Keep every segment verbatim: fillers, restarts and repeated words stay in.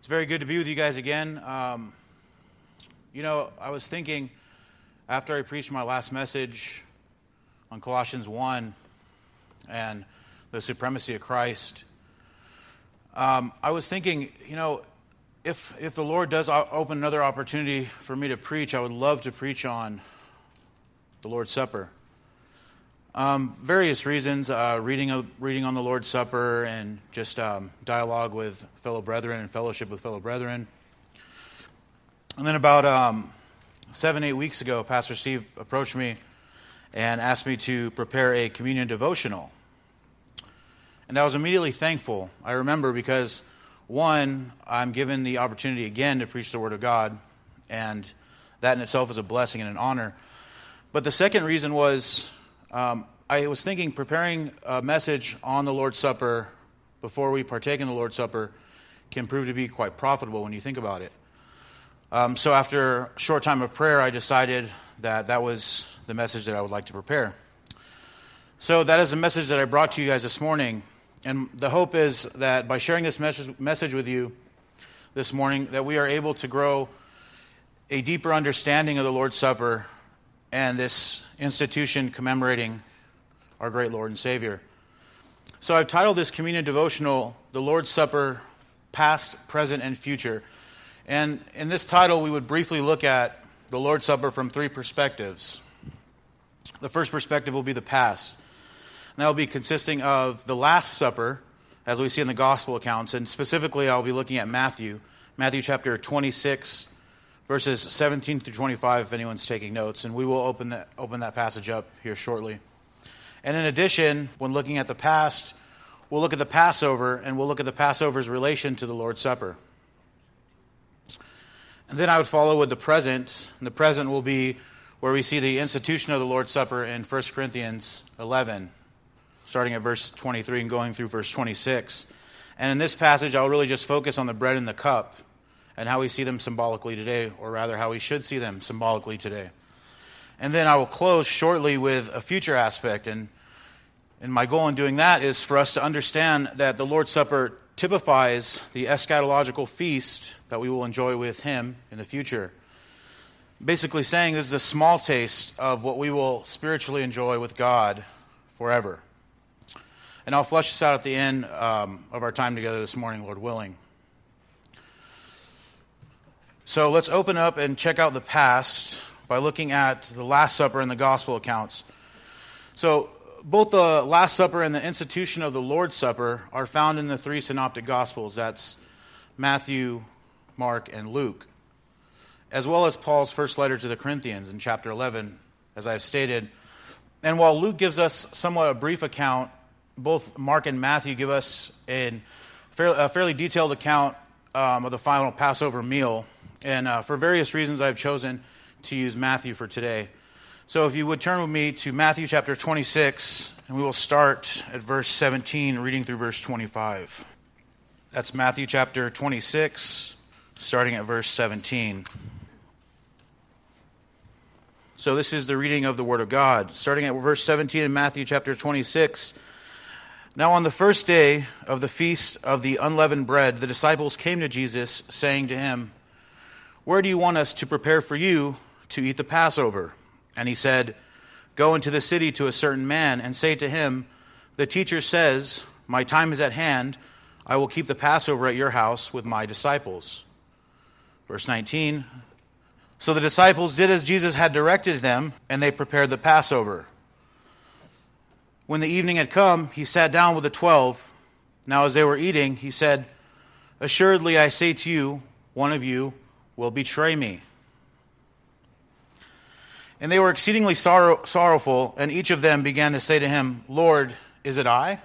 very good to be with you guys again. Um, you know, I was thinking after I preached my last message on Colossians one and the supremacy of Christ, um, I was thinking, you know, if if the Lord does open another opportunity for me to preach, I would love to preach on the Lord's Supper. Um, various reasons, uh, reading reading on the Lord's Supper and just um, dialogue with fellow brethren and fellowship with fellow brethren. And then about um, seven, eight weeks ago, Pastor Steve approached me and asked me to prepare a communion devotional. And I was immediately thankful. I remember because, one, I'm given the opportunity again to preach the Word of God, and that in itself is a blessing and an honor. But the second reason was, Um, I was thinking preparing a message on the Lord's Supper before we partake in the Lord's Supper can prove to be quite profitable when you think about it. Um, so after a short time of prayer, I decided that that was the message that I would like to prepare. So that is the message that I brought to you guys this morning. And the hope is that by sharing this message, message with you this morning, that we are able to grow a deeper understanding of the Lord's Supper and this institution commemorating our great Lord and Savior. So I've titled this communion devotional, The Lord's Supper, Past, Present, and Future. And in this title, we would briefly look at the Lord's Supper from three perspectives. The first perspective will be the past. And that will be consisting of the Last Supper, as we see in the Gospel accounts. And specifically, I'll be looking at Matthew, Matthew chapter twenty-six, verses seventeen through twenty-five, if anyone's taking notes, and we will open that open that passage up here shortly. And in addition, when looking at the past, we'll look at the Passover, and we'll look at the Passover's relation to the Lord's Supper. And then I would follow with the present, and the present will be where we see the institution of the Lord's Supper in First Corinthians eleven, starting at verse twenty-three and going through verse twenty-six. And in this passage, I'll really just focus on the bread and the cup, and how we see them symbolically today, or rather how we should see them symbolically today. And then I will close shortly with a future aspect, and, and my goal in doing that is for us to understand that the Lord's Supper typifies the eschatological feast that we will enjoy with Him in the future. Basically saying this is a small taste of what we will spiritually enjoy with God forever. And I'll flesh this out at the end um, of our time together this morning, Lord willing. So let's open up and check out the past by looking at the Last Supper and the Gospel accounts. So both the Last Supper and the institution of the Lord's Supper are found in the three synoptic Gospels. That's Matthew, Mark, and Luke, as well as Paul's first letter to the Corinthians in chapter eleven, as I've stated. And while Luke gives us somewhat a brief account, both Mark and Matthew give us a fairly, a fairly detailed account um, of the final Passover meal. And uh, for various reasons, I've chosen to use Matthew for today. So if you would turn with me to Matthew chapter twenty-six, and we will start at verse seventeen, reading through verse twenty-five. That's Matthew chapter twenty-six, starting at verse seventeen. So this is the reading of the Word of God. Starting at verse seventeen in Matthew chapter twenty-six. Now on the first day of the feast of the unleavened bread, the disciples came to Jesus, saying to him, "Where do you want us to prepare for you to eat the Passover?" And he said, "Go into the city to a certain man and say to him, 'The teacher says, my time is at hand. I will keep the Passover at your house with my disciples.'" Verse nineteen, "So the disciples did as Jesus had directed them, and they prepared the Passover. When the evening had come, he sat down with the twelve. Now as they were eating, he said, 'Assuredly I say to you, one of you will betray me.' And they were exceedingly sorrow, sorrowful, and each of them began to say to him, 'Lord, is it I?'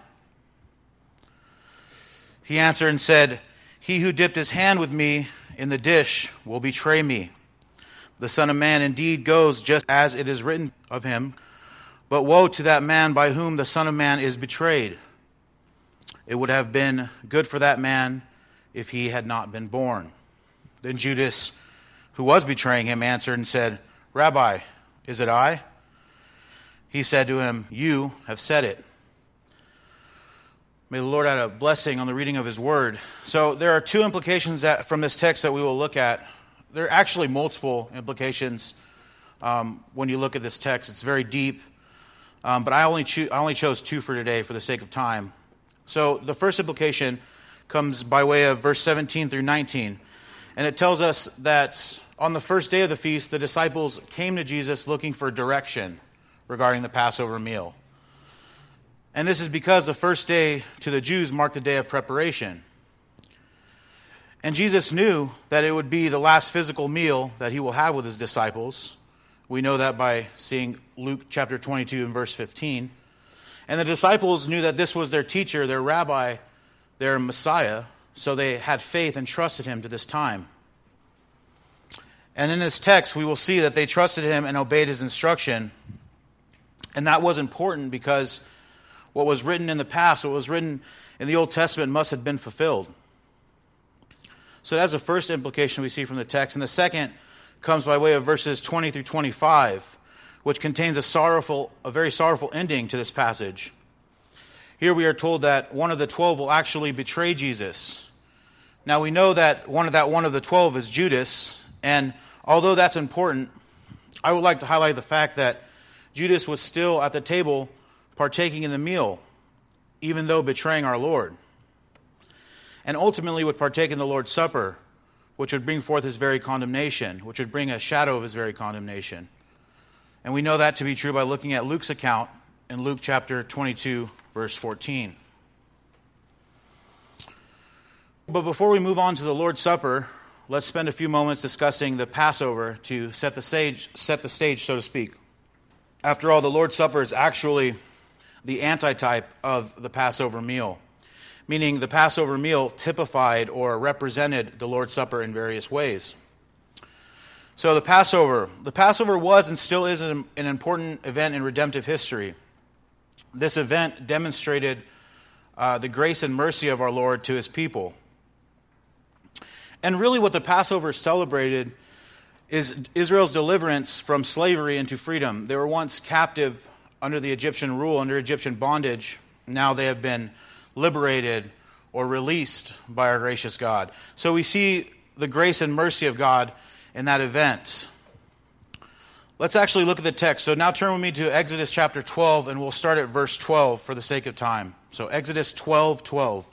He answered and said, 'He who dipped his hand with me in the dish will betray me. The Son of Man indeed goes just as it is written of him, but woe to that man by whom the Son of Man is betrayed. It would have been good for that man if he had not been born.' Then Judas, who was betraying him, answered and said, 'Rabbi, is it I?' He said to him, 'You have said it.' May the Lord add a blessing on the reading of his word. So there are two implications that from this text that we will look at. There are actually multiple implications um, when you look at this text. It's very deep, um, but I only, cho- I only chose two for today for the sake of time. So the first implication comes by way of verse seventeen through nineteen, and it tells us that on the first day of the feast, the disciples came to Jesus looking for direction regarding the Passover meal. And this is because the first day to the Jews marked the day of preparation. And Jesus knew that it would be the last physical meal that he will have with his disciples. We know that by seeing Luke chapter twenty-two and verse fifteen. And the disciples knew that this was their teacher, their rabbi, their Messiah, so they had faith and trusted him to this time. And in this text, we will see that they trusted him and obeyed his instruction. And that was important because what was written in the past, what was written in the Old Testament must have been fulfilled. So that's the first implication we see from the text. And the second comes by way of verses twenty through twenty-five, which contains a sorrowful, a very sorrowful ending to this passage. Here we are told that one of the twelve will actually betray Jesus. Now we know that one of that one of the twelve is Judas, and although that's important, I would like to highlight the fact that Judas was still at the table partaking in the meal, even though betraying our Lord. And ultimately would partake in the Lord's Supper, which would bring forth his very condemnation, which would bring a shadow of his very condemnation. And we know that to be true by looking at Luke's account in Luke chapter twenty-two, verse fourteen. But before we move on to the Lord's Supper, let's spend a few moments discussing the Passover to set the stage, set the stage, so to speak. After all, the Lord's Supper is actually the antitype of the Passover meal, meaning the Passover meal typified or represented the Lord's Supper in various ways. So the Passover, the Passover was and still is an, an important event in redemptive history. This event demonstrated uh, the grace and mercy of our Lord to his people. And really what the Passover celebrated is Israel's deliverance from slavery into freedom. They were once captive under the Egyptian rule, under Egyptian bondage. Now they have been liberated or released by our gracious God. So we see the grace and mercy of God in that event. Let's actually look at the text. So now turn with me to Exodus chapter twelve, and we'll start at verse twelve for the sake of time. So Exodus twelve twelve.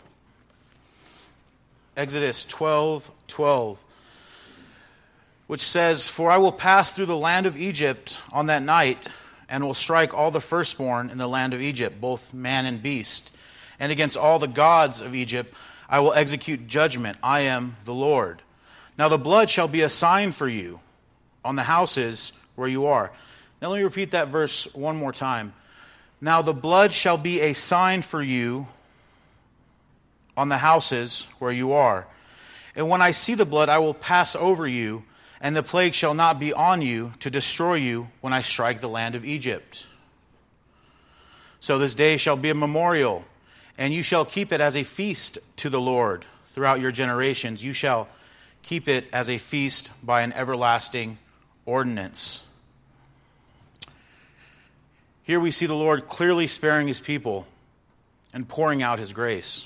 Exodus twelve twelve. Which says, "For I will pass through the land of Egypt on that night, and will strike all the firstborn in the land of Egypt, both man and beast. And against all the gods of Egypt I will execute judgment. I am the Lord. Now the blood shall be a sign for you on the houses where you are." Now let me repeat that verse one more time. "Now the blood shall be a sign for you on the houses where you are. And when I see the blood, I will pass over you, and the plague shall not be on you to destroy you when I strike the land of Egypt. So this day shall be a memorial, and you shall keep it as a feast to the Lord throughout your generations. You shall keep it as a feast by an everlasting ordinance." Here we see the Lord clearly sparing his people and pouring out his grace.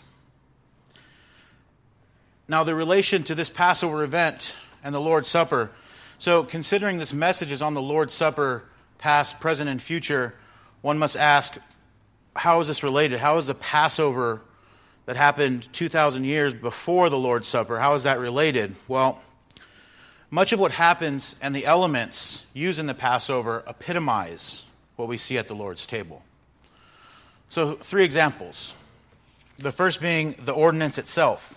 Now the relation to this Passover event and the Lord's Supper. So considering this message is on the Lord's Supper, past, present, and future, one must ask, how is this related? How is the Passover that happened two thousand years before the Lord's Supper, how is that related? Well, much of what happens and the elements used in the Passover epitomize what we see at the Lord's table. So three examples. The first being the ordinance itself.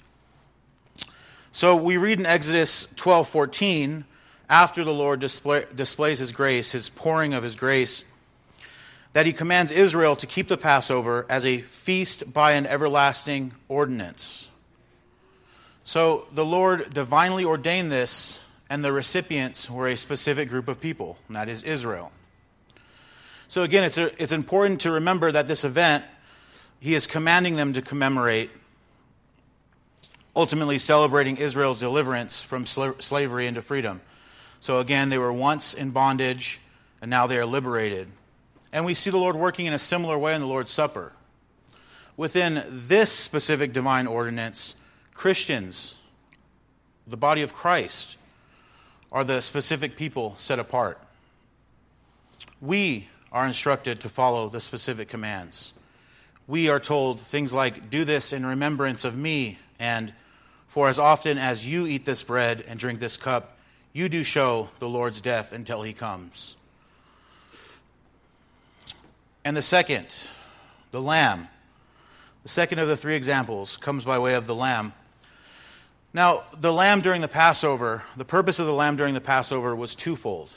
So we read in Exodus twelve fourteen, after the Lord display, displays his grace, his pouring of his grace, that he commands Israel to keep the Passover as a feast by an everlasting ordinance. So the Lord divinely ordained this, and the recipients were a specific group of people, and that is Israel. So again, it's, a, it's important to remember that this event, he is commanding them to commemorate, ultimately celebrating Israel's deliverance from sla- slavery into freedom. So again, they were once in bondage, and now they are liberated. And we see the Lord working in a similar way in the Lord's Supper. within this specific divine ordinance, Christians, the body of Christ, are the specific people set apart. We are instructed to follow the specific commands. We are told things like, do this in remembrance of me, and for as often as you eat this bread and drink this cup, you do show the Lord's death until he comes. And the second, the lamb. The second of the three examples comes by way of the lamb. Now, the lamb during the Passover, the purpose of the lamb during the Passover was twofold.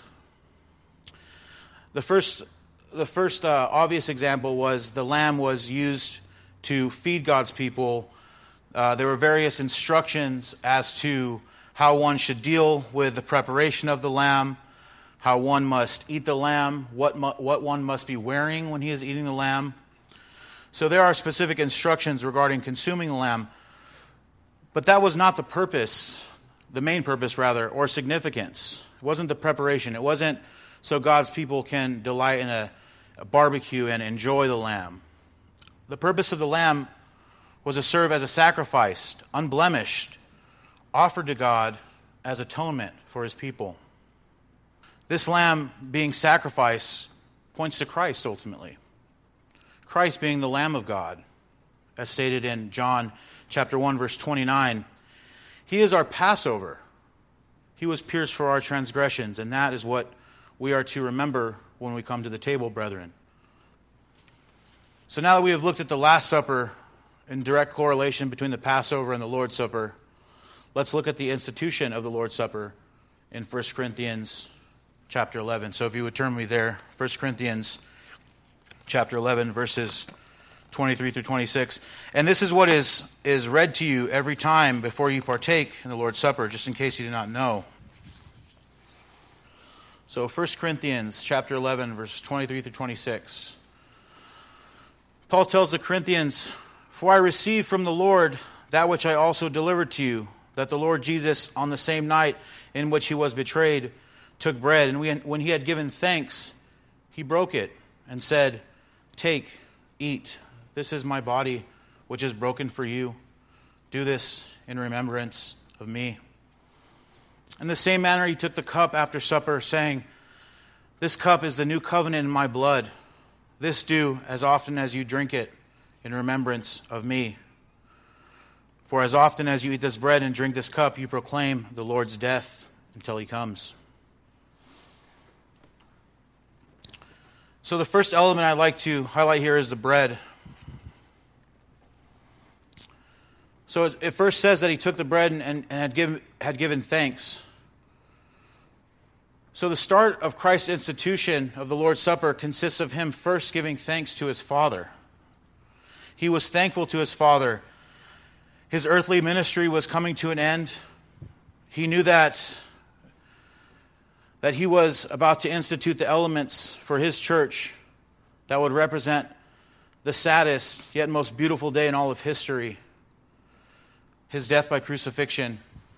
The first The first uh, obvious example was the lamb was used to feed God's people. Uh, there were various instructions as to how one should deal with the preparation of the lamb, how one must eat the lamb, what mu- what one must be wearing when he is eating the lamb. So there are specific instructions regarding consuming the lamb. But that was not the purpose, the main purpose rather, or significance. It wasn't the preparation. It wasn't so God's people can delight in a A barbecue and enjoy the lamb. The purpose of the lamb was to serve as a sacrifice, unblemished, offered to God as atonement for his people. This lamb being sacrificed points to Christ ultimately. Christ being the Lamb of God, as stated in John chapter one, verse twenty-nine. He is our Passover. He was pierced for our transgressions, and that is what we are to remember when we come to the table, brethren. So now that we have looked at the Last Supper in direct correlation between the Passover and the Lord's Supper, let's look at the institution of the Lord's Supper in First Corinthians chapter eleven. So if you would turn me there, First Corinthians chapter eleven, verses twenty-three through twenty-six. And this is what is, is read to you every time before you partake in the Lord's Supper, just in case you do not know. So First Corinthians chapter eleven, verses twenty-three through twenty-six. Paul tells the Corinthians, "For I received from the Lord that which I also delivered to you, that the Lord Jesus, on the same night in which he was betrayed, took bread, and when he had given thanks, he broke it and said, 'Take, eat, this is my body, which is broken for you. Do this in remembrance of me.' In the same manner he took the cup after supper, saying, 'This cup is the new covenant in my blood. This do as often as you drink it in remembrance of me. For as often as you eat this bread and drink this cup, you proclaim the Lord's death until he comes.'" So the first element I'd like to highlight here is the bread. So it first says that he took the bread and, and, and had, given, had given thanks. So the start of Christ's institution of the Lord's Supper consists of him first giving thanks to his Father. He was thankful to his Father. His earthly ministry was coming to an end. He knew that, that he was about to institute the elements for his church that would represent the saddest yet most beautiful day in all of history, his death by crucifixion.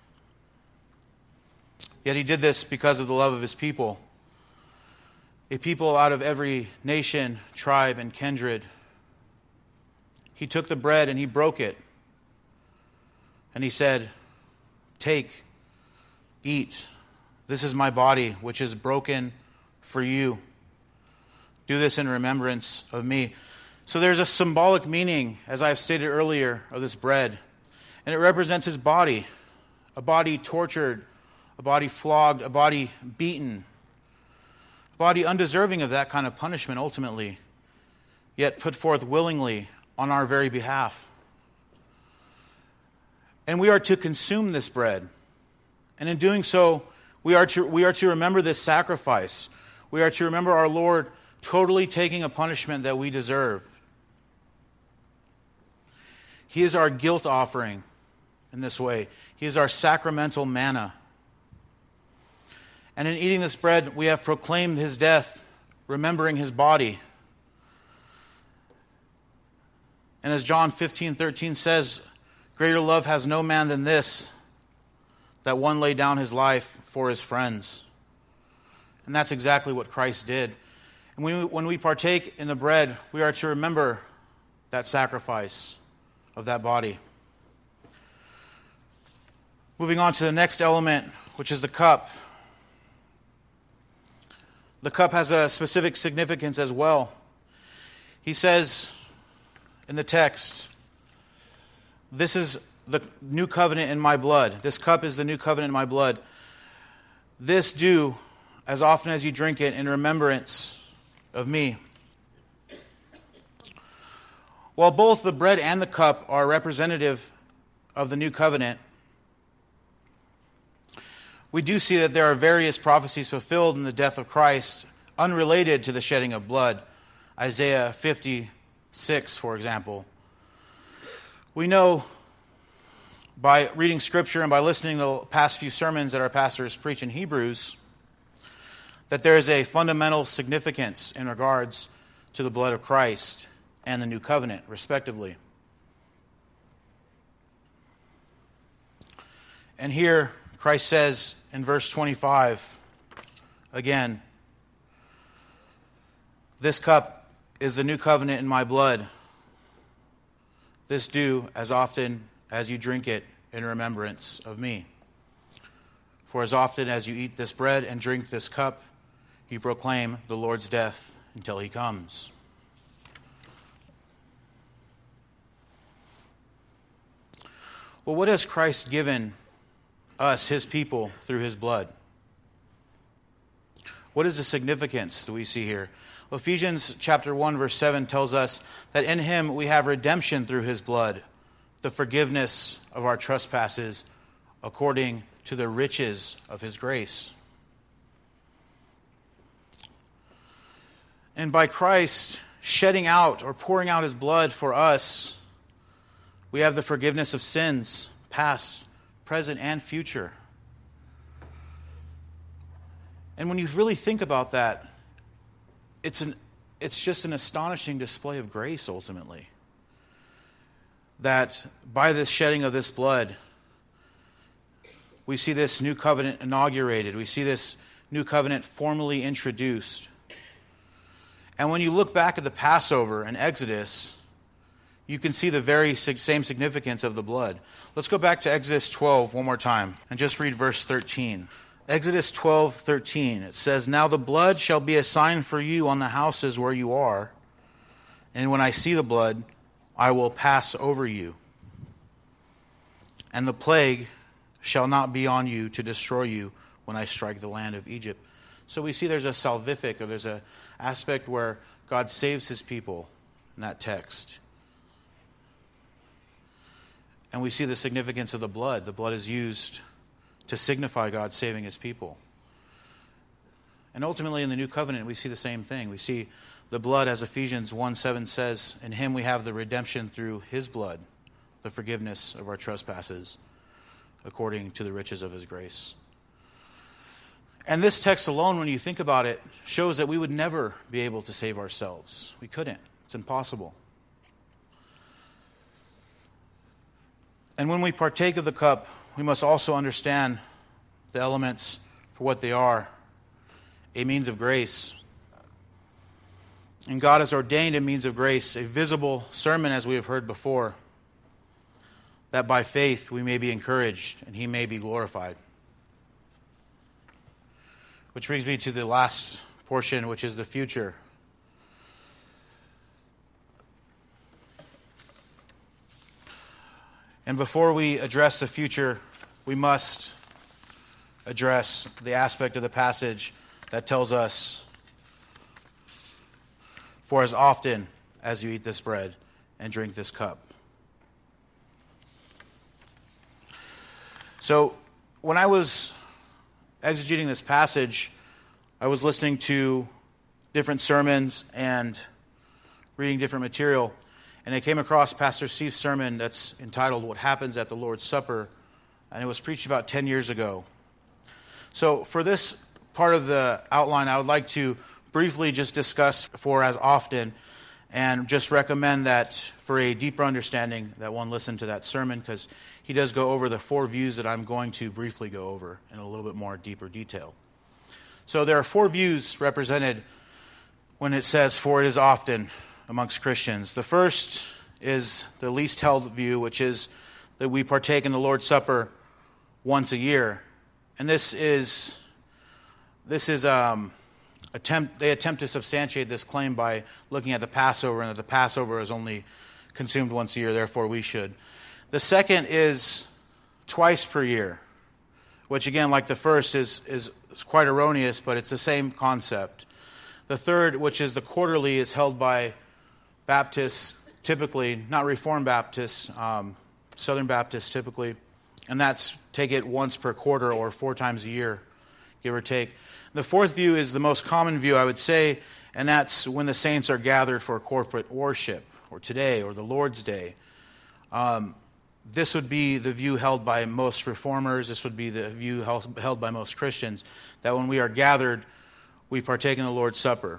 Yet he did this because of the love of his people, a people out of every nation, tribe, and kindred. He took the bread and he broke it. And he said, "Take, eat. This is my body, which is broken for you. Do this in remembrance of me." So there's a symbolic meaning, as I've stated earlier, of this bread. And it represents his body, a body tortured, a body flogged, a body beaten, a body undeserving of that kind of punishment ultimately, yet put forth willingly on our very behalf. And we are to consume this bread. And in doing so, we are to, we are to remember this sacrifice. We are to remember our Lord totally taking a punishment that we deserve. He is our guilt offering in this way. He is our sacramental manna. And in eating this bread, we have proclaimed his death, remembering his body. And as John fifteen thirteen says, "Greater love has no man than this, that one lay down his life for his friends." And that's exactly what Christ did. And when we, when we partake in the bread, we are to remember that sacrifice of that body. Moving on to the next element, which is the cup. The cup has a specific significance as well. He says in the text, this is the new covenant in my blood. This cup is the new covenant in my blood. This do as often as you drink it in remembrance of me. While both the bread and the cup are representative of the new covenant, we do see that there are various prophecies fulfilled in the death of Christ unrelated to the shedding of blood. Isaiah fifty-six, for example. We know by reading Scripture and by listening to the past few sermons that our pastors preach in Hebrews that there is a fundamental significance in regards to the blood of Christ and the new covenant, respectively. And here, Christ says in verse twenty-five, again, this cup is the new covenant in my blood. This do as often as you drink it in remembrance of me. For as often as you eat this bread and drink this cup, you proclaim the Lord's death until he comes. Well, what has Christ given us, his people, through his blood? What is the significance that we see here? Well, Ephesians chapter one, verse seven tells us that in him we have redemption through his blood, the forgiveness of our trespasses according to the riches of his grace. And by Christ shedding out or pouring out his blood for us, we have the forgiveness of sins, past, present, and future. And when you really think about that, it's an it's just an astonishing display of grace, ultimately. That by this shedding of this blood, we see this new covenant inaugurated. We see this new covenant formally introduced. And when you look back at the Passover in Exodus, you can see the very same significance of the blood. Let's go back to Exodus twelve one more time and just read verse thirteen. Exodus twelve thirteen. It says, "Now the blood shall be a sign for you on the houses where you are, and when I see the blood, I will pass over you. And the plague shall not be on you to destroy you when I strike the land of Egypt." So we see there's a salvific, or there's an aspect where God saves his people in that text. And we see the significance of the blood. The blood is used to signify God saving his people. And ultimately in the new covenant, we see the same thing. We see the blood, as Ephesians one seven says, in him we have the redemption through his blood, the forgiveness of our trespasses, according to the riches of his grace. And this text alone, when you think about it, shows that we would never be able to save ourselves. We couldn't. It's impossible. And when we partake of the cup, we must also understand the elements for what they are, a means of grace. And God has ordained a means of grace, a visible sermon, as we have heard before, that by faith we may be encouraged and he may be glorified. Which brings me to the last portion, which is the future. And before we address the future, we must address the aspect of the passage that tells us, "For as often as you eat this bread and drink this cup." So, when I was exegeting this passage, I was listening to different sermons and reading different material, and I came across Pastor Steve's sermon that's entitled "What Happens at the Lord's Supper," and it was preached about ten years ago. So for this part of the outline, I would like to briefly just discuss "for as often," and just recommend that for a deeper understanding that one listen to that sermon, because he does go over the four views that I'm going to briefly go over in a little bit more deeper detail. So there are four views represented when it says "for it is often" amongst Christians. The first is the least held view, which is that we partake in the Lord's Supper once a year. And this is this is um, attempt they attempt to substantiate this claim by looking at the Passover, and that the Passover is only consumed once a year, therefore we should. The second is twice per year, which again, like the first, is, is, is quite erroneous, but it's the same concept. The third, which is the quarterly, is held by Baptists, typically, not Reformed Baptists, um, Southern Baptists typically, and that's take it once per quarter or four times a year, give or take. The fourth view is the most common view, I would say, and that's when the saints are gathered for corporate worship, or today, or the Lord's Day. Um, this would be the view held by most reformers. This would be the view held, held by most Christians, that when we are gathered, we partake in the Lord's Supper.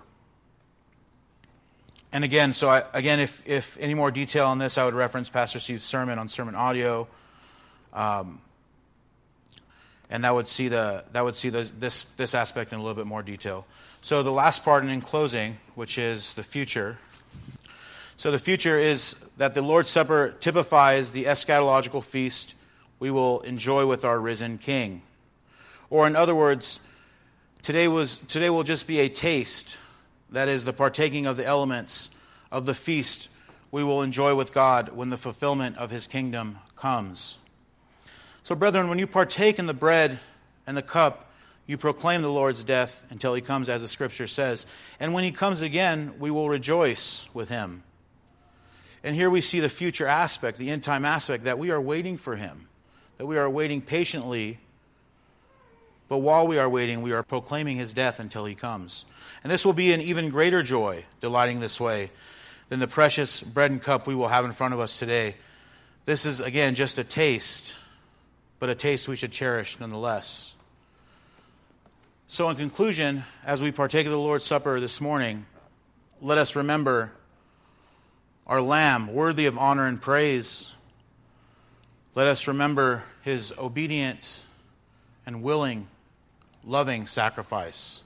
And again, so I, again, if, if any more detail on this, I would reference Pastor Steve's sermon on Sermon Audio, um, and that would see the that would see the, this this aspect in a little bit more detail. So the last part, and in closing, which is the future. So the future is that the Lord's Supper typifies the eschatological feast we will enjoy with our risen King. Or in other words, today was today will just be a taste, that is, the partaking of the elements of the feast we will enjoy with God when the fulfillment of His kingdom comes. So brethren, when you partake in the bread and the cup, you proclaim the Lord's death until He comes, as the Scripture says. And when He comes again, we will rejoice with Him. And here we see the future aspect, the end-time aspect, that we are waiting for Him, that we are waiting patiently, but while we are waiting, we are proclaiming His death until He comes. And this will be an even greater joy, delighting this way, than the precious bread and cup we will have in front of us today. This is, again, just a taste, but a taste we should cherish nonetheless. So in conclusion, as we partake of the Lord's Supper this morning, let us remember our Lamb, worthy of honor and praise. Let us remember His obedient and willing, loving sacrifice.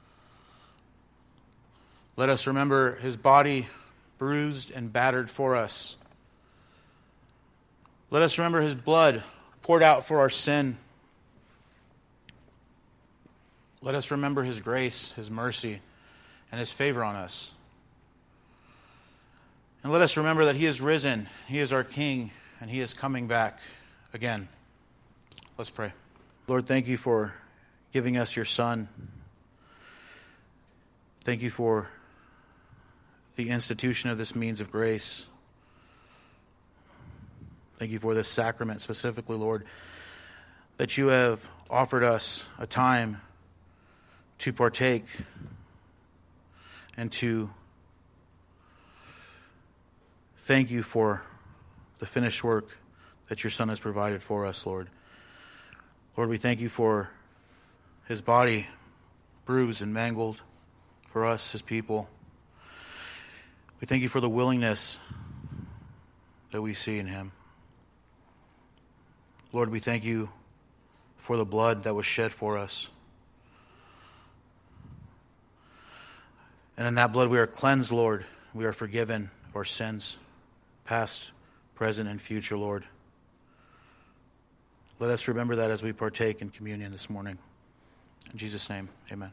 Let us remember His body bruised and battered for us. Let us remember His blood poured out for our sin. Let us remember His grace, His mercy, and His favor on us. And let us remember that He is risen, He is our King, and He is coming back again. Let's pray. Lord, thank You for giving us Your Son. Thank You for the institution of this means of grace. Thank You for this sacrament specifically, Lord, that You have offered us a time to partake and to thank You for the finished work that Your Son has provided for us, Lord. Lord, we thank You for His body bruised and mangled for us, His people. We thank You for the willingness that we see in Him. Lord, we thank You for the blood that was shed for us. And in that blood we are cleansed, Lord. We are forgiven of our sins, past, present, and future, Lord. Let us remember that as we partake in communion this morning. In Jesus' name, amen.